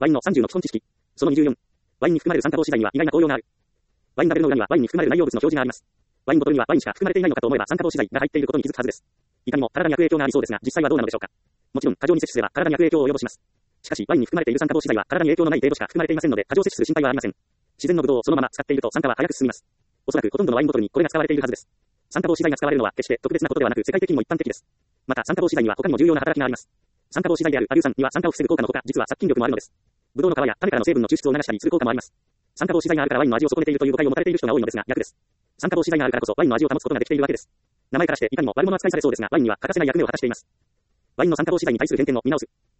ワインの30の基本知識。その24。ワインに含まれる酸化防止剤には意外な効用がある。ワインラベルの裏にはワインに含まれる内容物の表示があります。ワインボトルにはワインしか含まれていないのかと思えば酸化防止剤が入っていることに気づくはずです。いかにも体に悪影響がありそうですが、実際はどうなのでしょうか。もちろん過剰に摂取すれば体に悪影響を及ぼします。しかし、ワインに含まれている酸化防止剤は体に影響のない程度しか含まれていませんので、過剰摂取する心配はありません。自然のブドウをそのまま使っていると酸化は早く進みます。おそらくほとんどのワインボトルにこれが使われているはずです。酸化防止剤が使われるのは決して特別なことではなく、世界的にも一般的です。また、酸化防止剤には他にも重要な働きがあります。酸化防止剤であるアリュー酸には酸化を防ぐ効果のほか、実は殺菌力もあるのです。ブドウの皮や種からの成分の抽出を促したりする効果もあります。酸化防止剤があるからワインの味を損ねているという誤解を持たれている人が多いのですが、逆です。酸化防止剤があるからこそワインの味を保つことができているわけです。名前からしていかにも悪者扱いされそうですが、ワインには欠かせない役目を果たしています。ワインの酸化防止剤に対する偏見を見直す。